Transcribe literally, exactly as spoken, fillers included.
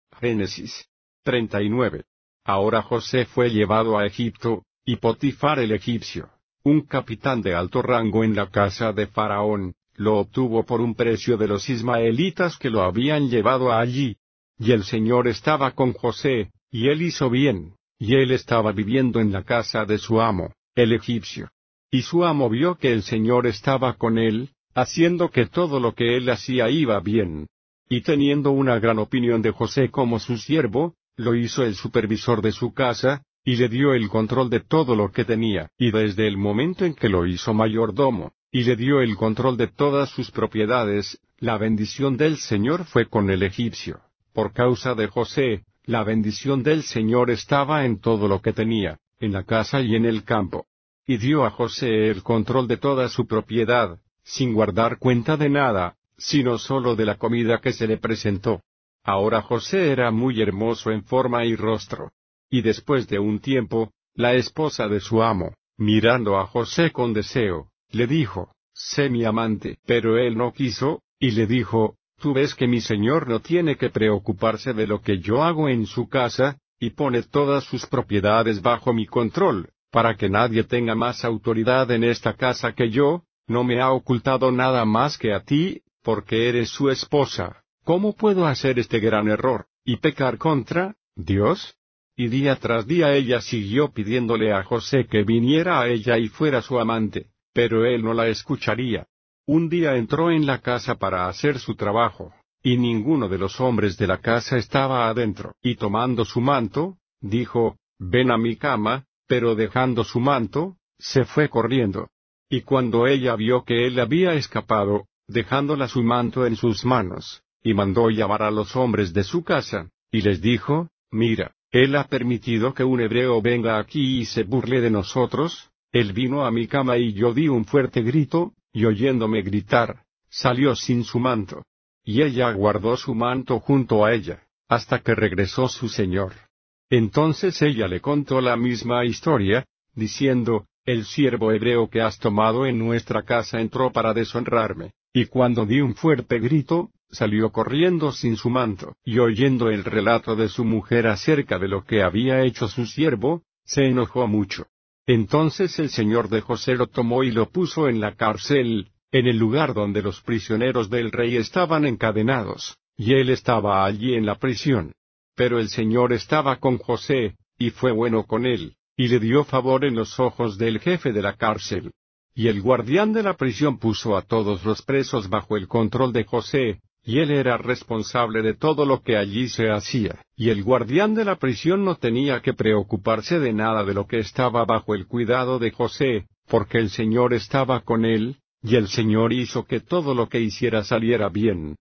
Génesis treinta y nueve. Ahora José fue llevado a Egipto, y Potifar el egipcio, un capitán de alto rango en la casa de Faraón, lo obtuvo por un precio de los ismaelitas que lo habían llevado allí. Y el Señor estaba con José, y él hizo bien, y él estaba viviendo en la casa de su amo, el egipcio. Y su amo vio que el Señor estaba con él, haciendo que todo lo que él hacía iba bien. Y teniendo una gran opinión de José como su siervo, lo hizo el supervisor de su casa, y le dio el control de todo lo que tenía. Y desde el momento en que lo hizo mayordomo, y le dio el control de todas sus propiedades, la bendición del Señor fue con el egipcio. Por causa de José, la bendición del Señor estaba en todo lo que tenía, en la casa y en el campo. Y dio a José el control de toda su propiedad, sin guardar cuenta de nada, sino solo de la comida que se le presentó. Ahora José era muy hermoso en forma y rostro. Y después de un tiempo, la esposa de su amo, mirando a José con deseo, le dijo, «Sé mi amante». Pero él no quiso, y le dijo, «Tú ves que mi señor no tiene que preocuparse de lo que yo hago en su casa, y pone todas sus propiedades bajo mi control, para que nadie tenga más autoridad en esta casa que yo. No me ha ocultado nada más que a ti, porque eres su esposa. ¿Cómo puedo hacer este gran error, y pecar contra Dios?» Y día tras día ella siguió pidiéndole a José que viniera a ella y fuera su amante, pero él no la escucharía. Un día entró en la casa para hacer su trabajo, y ninguno de los hombres de la casa estaba adentro. Y tomando su manto, dijo, «Ven a mi cama», pero dejando su manto, se fue corriendo. Y cuando ella vio que él había escapado, dejándola su manto en sus manos, y mandó llamar a los hombres de su casa, y les dijo, «Mira, él ha permitido que un hebreo venga aquí y se burle de nosotros. Él vino a mi cama y yo di un fuerte grito, y oyéndome gritar, salió sin su manto». Y ella guardó su manto junto a ella, hasta que regresó su señor. Entonces ella le contó la misma historia, diciendo, «El siervo hebreo que has tomado en nuestra casa entró para deshonrarme, y cuando di un fuerte grito, salió corriendo sin su manto». Y oyendo el relato de su mujer acerca de lo que había hecho su siervo, se enojó mucho. Entonces el señor de José lo tomó y lo puso en la cárcel, en el lugar donde los prisioneros del rey estaban encadenados, y él estaba allí en la prisión. Pero el Señor estaba con José, y fue bueno con él, y le dio favor en los ojos del jefe de la cárcel. Y el guardián de la prisión puso a todos los presos bajo el control de José, y él era responsable de todo lo que allí se hacía. Y el guardián de la prisión no tenía que preocuparse de nada de lo que estaba bajo el cuidado de José, porque el Señor estaba con él, y el Señor hizo que todo lo que hiciera saliera bien.